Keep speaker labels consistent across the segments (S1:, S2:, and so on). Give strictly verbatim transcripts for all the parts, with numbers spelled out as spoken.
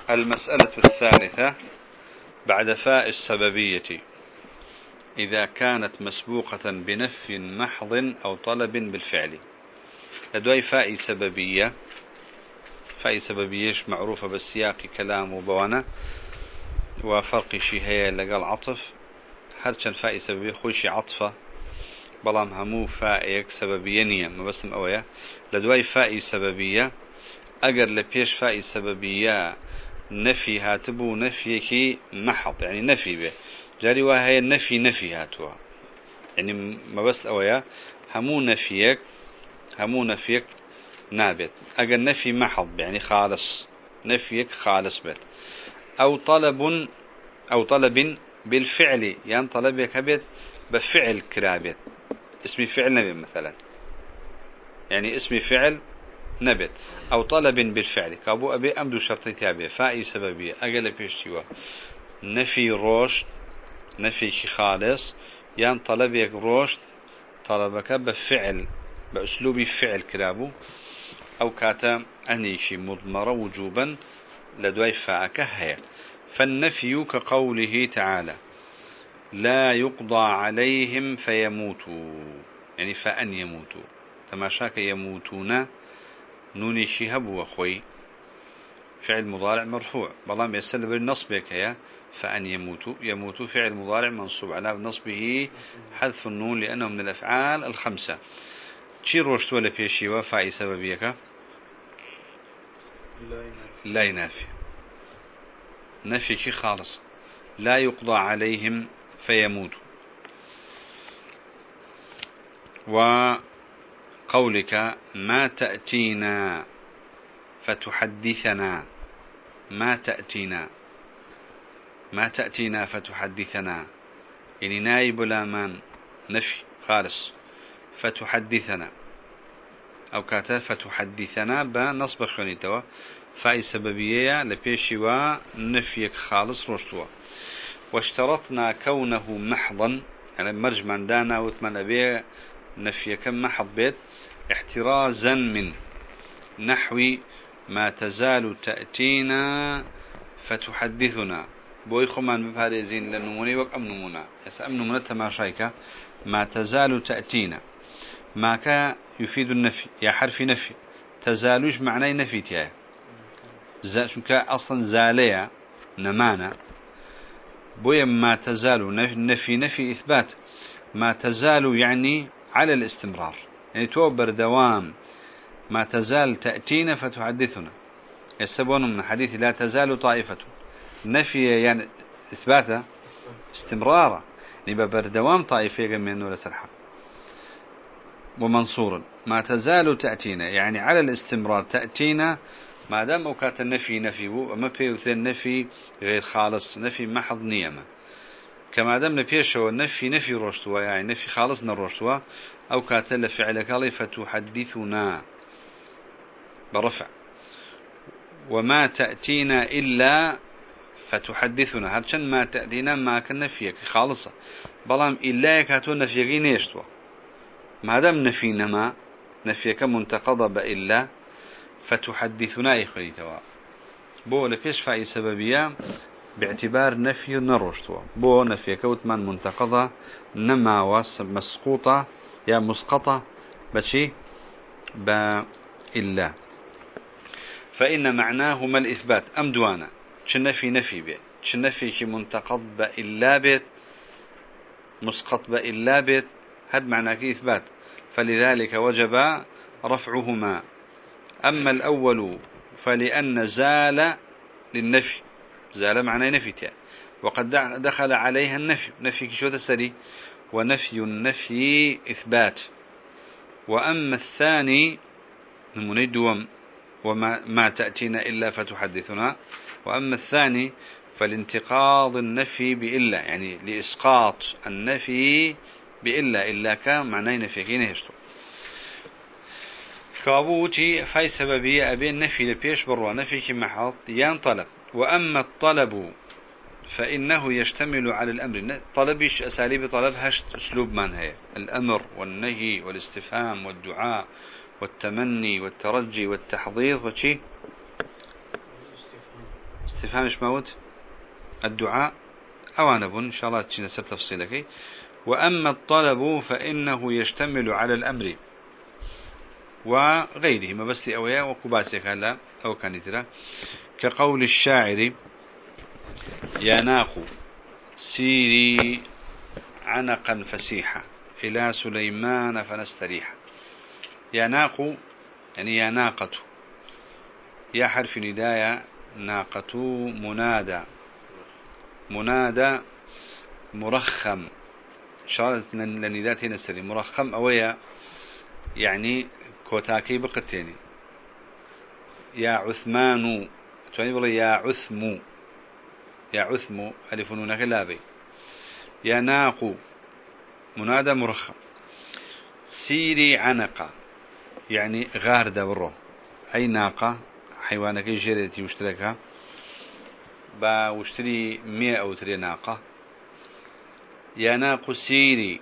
S1: المسألة الثالثة بعد فاء السببية إذا كانت مسبوقة بنفي محض أو طلب بالفعل. لدوي فاء سببية، فاء سببية معروفة بالسياق كلام وبوانا وفرق شيء هي لقال عطف هرشان فاء سببية خوشي عطفة بلام همو فائك سببية نية ما بس أويا. لدوي فاء سببية أجر لبيش فاء سببية نفي هاتبو نفيك محض يعني نفي به جاري وهي النفي نفي هاتوا يعني ما بس أويا همو نفيك همو نفيك نابت. أجر نفي محض يعني خالص نفيك خالص بيت أو طلب أو طلب بالفعل يعني طلبك هبت بفعل كرابت اسم فعل نبت مثلا يعني اسم فعل نبت أو طلب بالفعل كابو أبي أمدو شرطي تابع فائي سببية أقل بيشتوا نفي روش نفي خالص يعني طلبك روش طلبك بفعل بأسلوب فعل كرابو أو كاتا أنيشي مضمرة وجوبا لدوي فاءك هي. فالنفي كقوله تعالى لا يقضى عليهم فيموتوا يعني فأن يموتوا تماشاك يموتون نوني شهب وخوي فعل مضارع مرفوع بلام يسل بالنصب هي فأن يموتوا يموتوا فعل مضارع منصوب على نصبه حذف النون لأنه من الأفعال الخمسة. شي روشت ولا بيشي وفاء سببيك لا ينافي نفي شي خالص لا يقضى عليهم فيموتوا. وقولك ما تأتينا فتحدثنا ما تأتينا ما تأتينا فتحدثنا يعني نايب لامان نفي خالص فتحدثنا أو كاتا فتحدثنا بنصب خونيتوا فاي سببية لبيشي ونفيك خالص رشتوا. واشترطنا كونه محضا يعني مرج من دانا وثمان أبي نفيك محض بيت احترازا من نحو ما تزال تأتينا فتحدثنا بوي خمان بفارزين لنموني وك أم نمونا يس أم نمونا تماشايك ما تزال تأتينا ما كا يفيد النفي يا حرف نفي تزالوش معنى نفي تياه شنك أصلا زالية نمانا بوي ما تزال نفي نفي إثبات ما تزال يعني على الاستمرار يعني توبر دوام ما تزال تأتينا فتحدثنا يسبون من حديث لا تزال طائفة نفي يعني إثباته استمرارا يعني بردوام طائفة من نور الحق. ومنصورا ما تزال تأتينا يعني على الاستمرار تأتينا ما دام أوكات النفي نفي وما في النفي غير خالص نفي محض نيمة كما دام نبيشه النفي نفي رشتوا يعني نفي خالص نرشتوا أو كاتل فعلك الله فتحدثنا برفع. وما تأتينا إلا فتحدثنا هرشان ما تأتينا ما كان نفيك خالصة بلام إلا يكاتون نفيك نيشتوا ما دام نفينا ما نفيك منتقضب إلا فتحدثنا إخوانيتوا بو لفيش فاي سببية باعتبار نفي نرشتوا بو نفي كوتمان منتقضة نما واس مسقوطة يا مسقطة بشي با إلا. فإن معناهما الإثبات أم دوانا شنفي نفي بيت شنفي شي منتقض بإلا بيت مسقط بإلا بيت هذا معناه إثبات فلذلك وجب رفعهما. أما الأول فلأن زال للنفي زال معناه نفي تيا وقد دخل عليها النفي نفي شو تسري ونفي النفي إثبات. وأما الثاني نمندوم وما ما تأتينا إلا فتحدثنا. وأما الثاني فالانتقاض النفي بإلا يعني لإسقاط النفي بإلا إلا كان معناه نفي كين هشتو كابوتي فاي سببية أبين نفي لبيش بروا نفي كما حط يان طلب. وأما الطلب فإنه يشتمل على الأمر طلبش أساليب طلب هشت أسلوب من هي الأمر والنهي والاستفهام والدعاء والتمني والترجي والتحضيض وشي استفهامش موت الدعاء أوانا بن إن شاء الله تنسى تفصيلك. وأما الطلب فإنه يشتمل على الأمر وغيره ما بس لأوياء وكباسك لا أو كان ترى كقول الشاعر يا ناق سيري عنقا فسيحا إلى سليمان فنستريح. يا ناق يعني يا ناقة، يا حرف نداية، ناقة منادى، منادى مرخم شارة لندات هنا السري مرخم أويا يعني كوتاكي بقتيني. يا عثمان تعني بالله يا عثم، يا عثم ألف نون غلابي. يا ناق منادى مرخم. سيري عنقة يعني غار دبره، أي ناقة حيوانك جريتي واشتركها با واشتري مئة أو تري ناقة. يا ناق سيري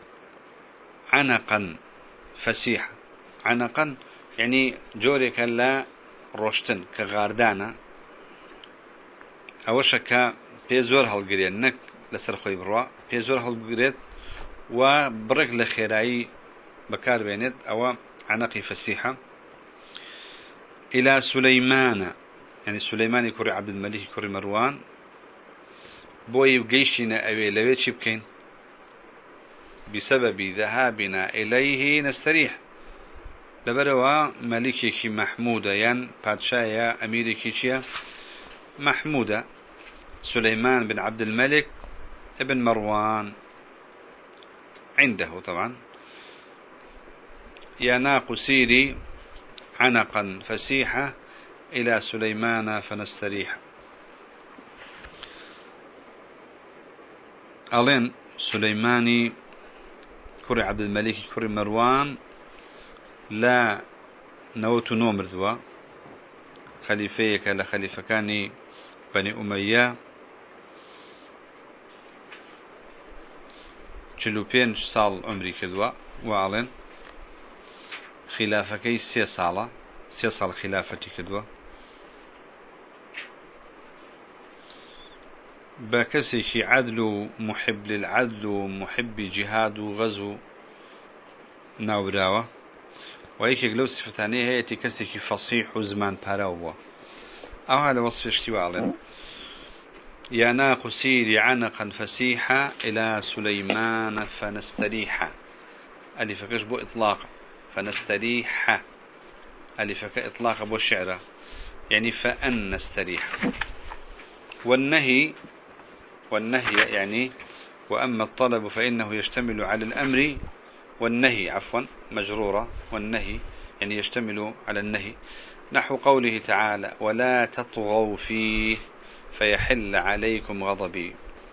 S1: عنقا فسيحة. عنقا يعني جورك لا روشتن كغاردانا أوشك بيزور هالجريان نك لسر خوي بروا بيزور هالجريت وبرق لخيراي بكار بينت أو عنقي فسيحة. إلى سليمان يعني سليمان يكوري عبد الملك يكوري مروان بوي جيشنا أوي لويت شبكين بسبب ذهابنا إليه نستريح. لبروا ملكي محمودة ين بادشايا أميركي محمودة سليمان بن عبد الملك ابن مروان عنده طبعا. يا ناق سيري عنقا فسيحة إلى سليمان فنستريح. ألين سليماني كري عبد الملك كري مروان لا نوت نومر ذوا خليفيك لخليفة كاني بني أمية چلوپێنج ساڵ عمری کردووە وأڵێن خلافەکەی سێ ساڵە سێ ساڵ خلافەتی کردووە بە کەسێکی عەدل و محب للعەدل و محبی جیهاد و غەزو ناوراوە و یەکێک لەو سفتانەی هەیەی کەسێکی فەسیح و زمان پاراو بووە. ئەوها لە وەصفێشتی وأڵێن يا ناق سيري عنقا فسيحا إلى سليمان فنستريح. ألف كش بو إطلاق فنستريح ألف كإطلاق بو الشعر يعني فأن نستريح. والنهي والنهي يعني وأما الطلب فإنه يشتمل على الأمر والنهي عفوا مجرورة والنهي يعني يشتمل على النهي نحو قوله تعالى ولا تطغوا فيه فيحل عليكم غضبي.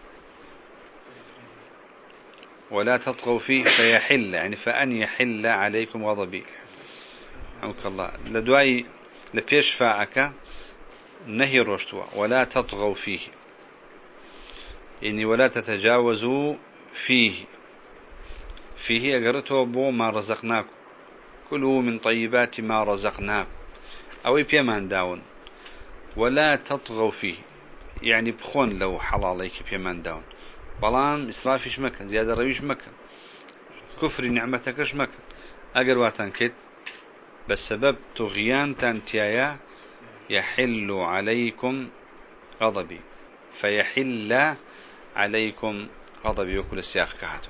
S1: ولا تطغوا فيه فيحل يعني فأن يحل عليكم غضبي. حمك الله لدواي لبيش فاعك نهي الرشتوى ولا تطغوا فيه يعني ولا تتجاوزوا فيه. فيه أقرته بو ما رزقناكم كلوا من طيبات ما رزقناكم أو بيمان داون. ولا تطغوا فيه يعني بخون لو حلاليك بيمان داون بلان إسرافيش مكان زيادة رويش مكان كفر نعمتكش مكان أقر واتان كت بسبب طغيان تانتيايا يحل عليكم غضبي فيحل عليكم غضبي وكل السياق كهاتو.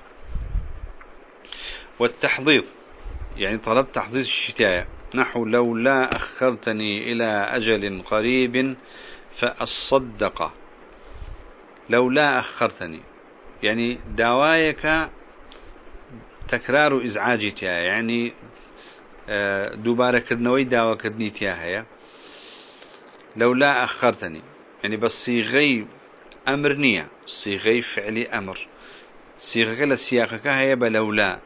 S1: والتحضيض يعني طلب تحضيض الشتاية نحو لولا أخرتني إلى أجل قريب فأصدق. لولا أخرتني يعني دوايك تكرار إزعاجتها يعني دوباره كدنوي داوا كدنيتها. لولا أخرتني يعني بس صيغي أمر نية صيغي فعلي أمر صيغة لسياقك هي بلولا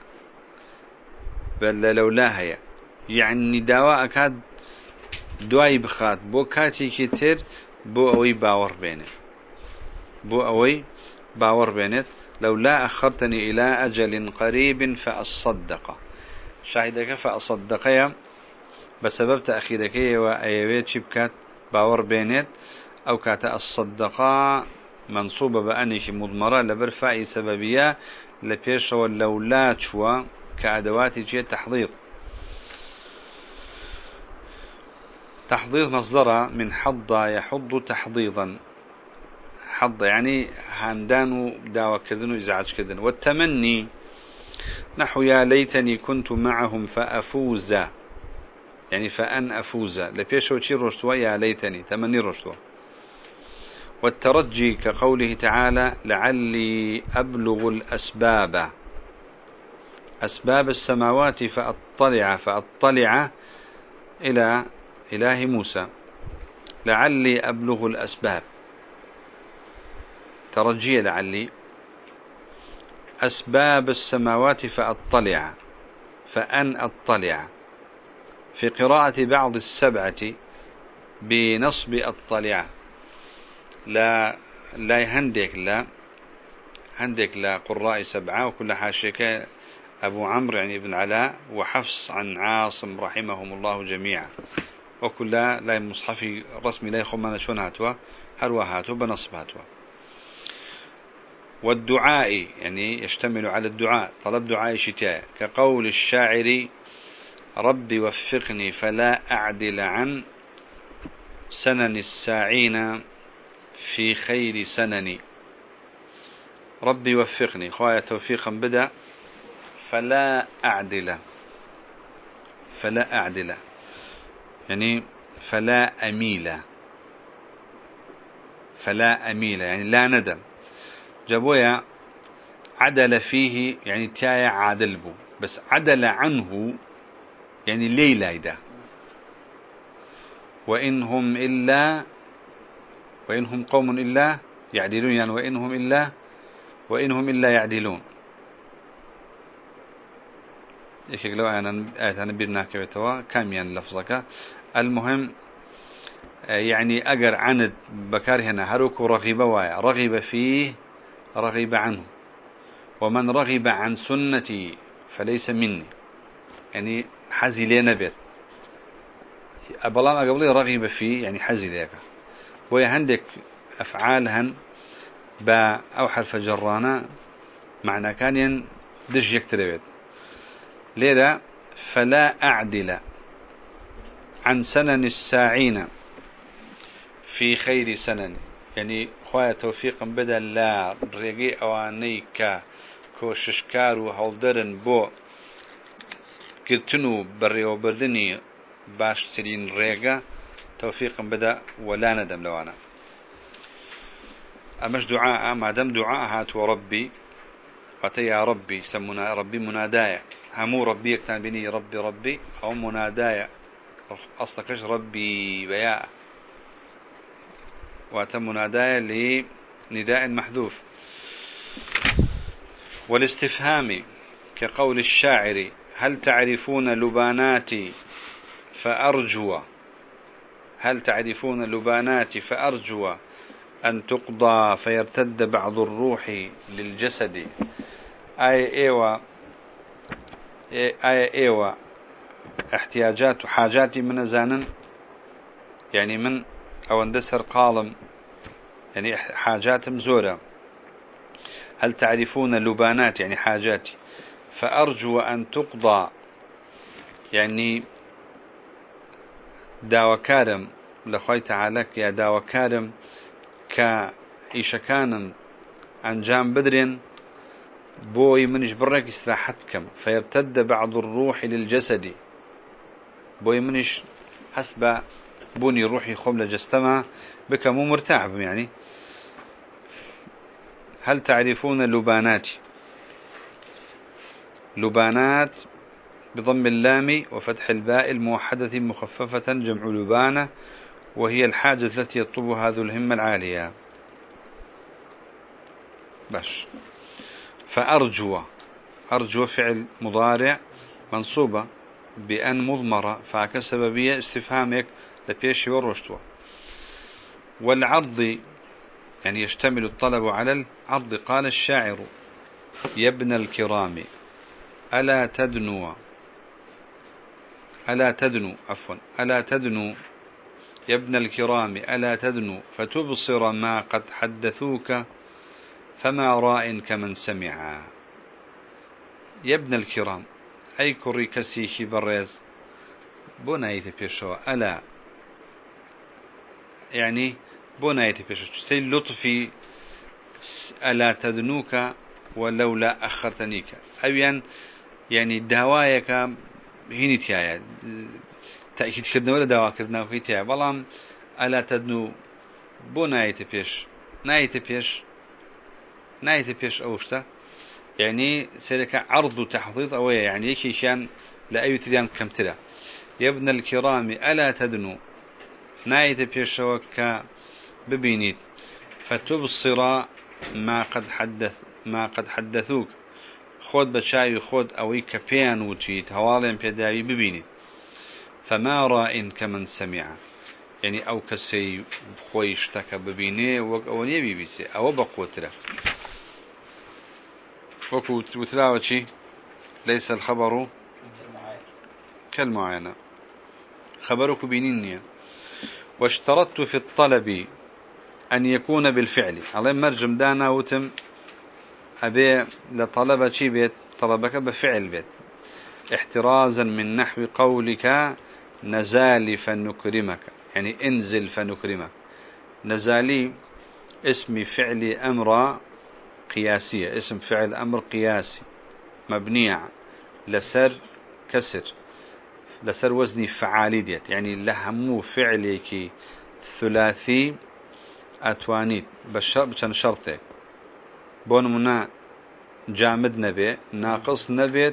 S1: بل لولا هي يعني دواء كاد دواي بخات بو كاتي كتير بو أوي باور بينه بو أوي باور بينه. لولا أخرتني إلى أجل قريب فأصدق شاهدك فأصدق بسبب تأخيرك وأيويت شبكات باور بينه أو كاتا الصدقاء منصوبة بأنيش مضمرة لبر فاء سببية لبيش واللولات شوى كأدوات جي تحضيض. تحضيض مصدرة من حض يحض تحضيضا. حض يعني هندانو داوى كذن وإزعاج كذن. والتمني نحو يا ليتني كنت معهم فأفوز، يعني فأن أفوز لبيش وشي رشتوى يا ليتني تمني رشتوى. والترجي كقوله تعالى لعلي أبلغ الأسباب، أسباب السماوات فأطلع فأطلع إلى إله موسى، لعلي أبلغ الأسباب ترجي لعلي أسباب السماوات فأطلع فأن أطلع. في قراءة بعض السبعة بنصب أطلع لا لا هندك لا هندك لا قراء سبعة وكل حاشيك أبو عمرو يعني ابن علاء وحفص عن عاصم رحمهم الله جميعا، وكل لا مصحفي رسمي لا يخمنا شون هاتوا هروا هاتوا بنصب هاتوا. والدعاء يعني يشتمل على الدعاء، طلب دعاء شتاء كقول الشاعر ربي وفقني فلا أعدل عن سنن الساعين في خير سنني. ربي وفقني خوايا توفيقا بدأ فلا أعدل، فلا أعدل يعني فلا أميل، فلا أميل يعني لا ندم. جابويا عدل فيه يعني تايا عادل بو، بس عدل عنه يعني ليلة ده. وإنهم إلا وإنهم قوم إلا يعدلون، يعني وإنهم إلا وإنهم إلا يعدلون. إيش لو أنا أنا بيرنا كبتوا كم يعني لفظك. المهم يعني أجر عند بكار هنا هروك رغب وايا رغب فيه رغب عنه. ومن رغب عن سنتي فليس مني، يعني حزي لي نبت أبلام قبلي رغب فيه يعني حزي ليك. وهي عندك أفعالهن با أو حرف جرانا معنى كان دج يكتربت لذا فلا أعدل عن سنن الساعين في خير سنن، يعني خوايا توفيقا بدل لا رقي أوانيك كوششكار وهولدرن بو كرتنو بري وبردني باش ترين رقا توفيقا بدأ ولا ندم لوانا. أمش دعاء ما دام دعاء هات وربي قتي يا ربي سمونا ربي منادايا همو ربي كان بني ربي ربي أو منادايا أصلكش ربي بياء واتم منادايا لنداء محذوف. والاستفهام كقول الشاعر هل تعرفون لباناتي فأرجو، هل تعرفون لباناتي فأرجو أن تقضى فيرتد بعض الروح للجسد. آية إيوة آية إيوة احتياجات وحاجاتي من زانن يعني من أو اندسر قالم يعني حاجات مزورة. هل تعرفون لبانات يعني حاجاتي فأرجو أن تقضى يعني داوى كارم لخوي تعالى يا داوى كارم كإيش كان أنجام بدر بوي منش برك استراحتكم فيرتد بعض الروح للجسد. بوي منش حسب بني روحي خم لجستما بك مو مرتاح يعني. هل تعرفون لبانات، لبانات بضم اللام وفتح الباء الموحدة مخففة جمع لبانة، وهي الحاجة التي يطلبها ذو الهمة العالية. باش فأرجو، أرجو فعل مضارع منصوبة بأن مضمرة فاك سببية استفهامك لبيشي والرشتوى. والعرض يعني يشتمل الطلب على العرض. قال الشاعر يا ابن الكرام ألا تدنو ألا تدنو عفوا ألا تدنو يا ابن الكرام ألا تدنو فتبصر ما قد حدثوك فما راء كمن سمع. يا ابن الكرام أي كري كسيشي بريز بنايت بيشو ألا يعني بنايت بيشو سي لطفي ألا تدنوك ولولا أخرتنيك أبيان يعني دوايك هيني تيايا تأكيد كردنا ولا دوا كردنا وهي تيايا بلام ألا تدنو بنايت بيش نايت بيش نايت بيش أوشتا يعني سيرك عرض وتحضيض أوية يعني يكي شان لأي تريان كمتلا. يا ابن الكرام ألا تدنو نايت بيش وكا ببينيت فتبصر ما قد حدث ما قد حدثوك خود بشاي خود أوي كفيان وتيت هوالين بيداوي ببينيت فما راء كمن سمع يعني أو كسي خويشتك ببيني وأوني بيبيسي أو بقوتلا وكوتلاوتشي ليس الخبر كالمعاينة خبرك بينينيا. واشترطت في الطلب أن يكون بالفعل على مرجم دانا وتم أبي لطلب شي بيت طلبك بفعل بيت احترازا من نحو قولك نزالي فنكرمك يعني انزل فنكرمك. نزالي اسم فعل أمر قياسية اسم فعل أمر قياسي مبني لسر كسر لسر وزني فعالي ديت يعني لهمو فعليك ثلاثي أتوانيت بشان شرطه بون منا جامد نبي ناقص نبيت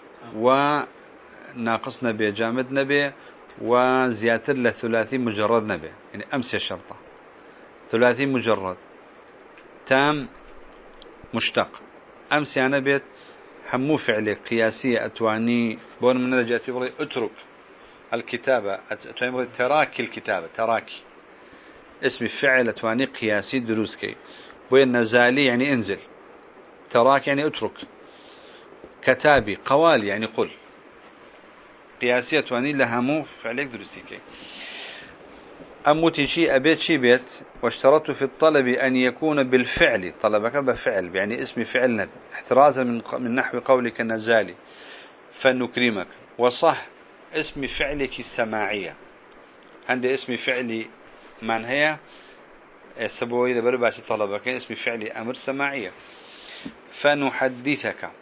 S1: وناقص نبي جامد نبي وزياتر لثلاثي مجرد نبي يعني أمس الشرطة ثلاثي مجرد تام مشتق أمس يعني بيت همو فعلي قياسية أتواني بون من رجعت بقول اترك الكتابة أتواني بقول تراكي الكتابة تراكي اسم فعل أتواني قياسي دروسكي بين نزالي يعني انزل تراك يعني اترك كتابي قوالي يعني قل قياسية أتواني لهمو فعليك دروسكي أموتي شيء أبيت شيء بيت. واشترطت في الطلب أن يكون بالفعل طلبك بفعل يعني اسم فعلنا احترازا من من نحو قولك نزالي فنكرمك. وصح اسم فعلك السماعية عندي اسم فعلي من هي السبوي لبرباس طلبك اسم فعلي أمر سماعية فنحدثك.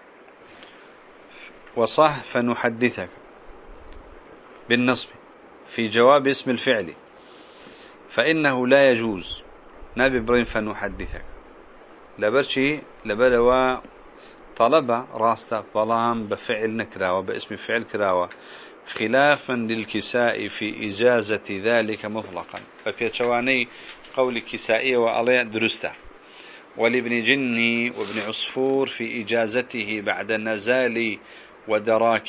S1: وصح فنحدثك بالنصب في جواب اسم الفعل فإنه لا يجوز نبي برين فنحدثك لبرشي لبلوا طلب راستا فلام بفعل نكراوة باسم فعل كراوة خلافا للكساء في إجازة ذلك مطلقا ففي شواني قول الكسائي وعليه درسته ولابن جني وابن عصفور في إجازته بعد النزال ودراك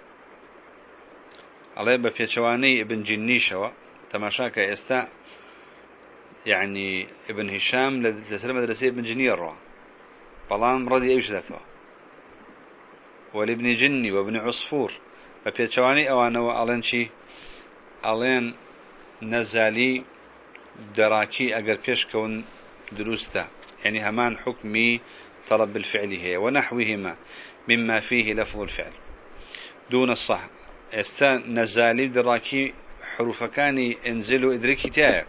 S1: عليه بفي شواني ابن جني شوا تماشاك يستا يعني ابن هشام لسلم مدرسة ابن جني الروا بلان رضي ايش ذاته ولابن جني وابن عصفور ففي شواني اوانا وعلين شي علين نزالي دراكي اگر پیش كون دروستا يعني همان حكمي طلب بالفعل هي ونحوهما مما فيه لفظ الفعل دون الصح استا نزالي دراكي حروف كاني انزلوا ادركي تاعي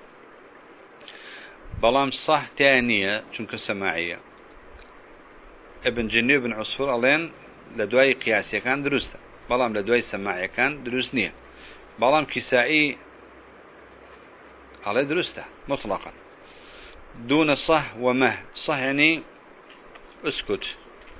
S1: بلام صح تانية چونك سماعية ابن جني وابن عصفور علين لدواي قياسية كان دروستا بلام لدواي سماعية كان دروس نية بلام كسائي على درسته مطلقا دون صح ومه. صح يعني اسكت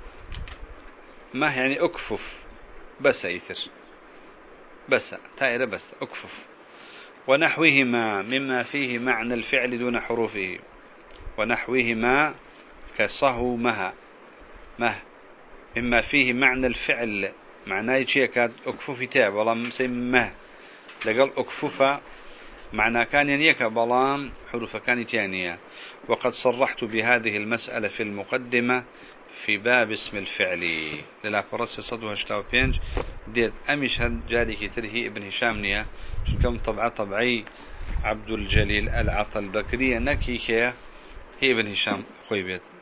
S1: مه يعني اكفف بس ايثر بس تايره بس اكفف. ونحوهما مما فيه معنى الفعل دون حروفه ونحوهما كصه مها مه مما فيه معنى الفعل معناه شيء كاد اكفف تاع والله مسمى مه لقال اكفف معنى كان ينيك بلام حروف كان تانية. وقد صرحت بهذه المسألة في المقدمة في باب اسم الفعل للا فرس صدوها شتاو بينج ديت أمش هاد جاري كتر هي ابن هشام نيا كم طبعة طبعي عبد الجليل العطا البكري نكي هي ابن هشام خوي بيت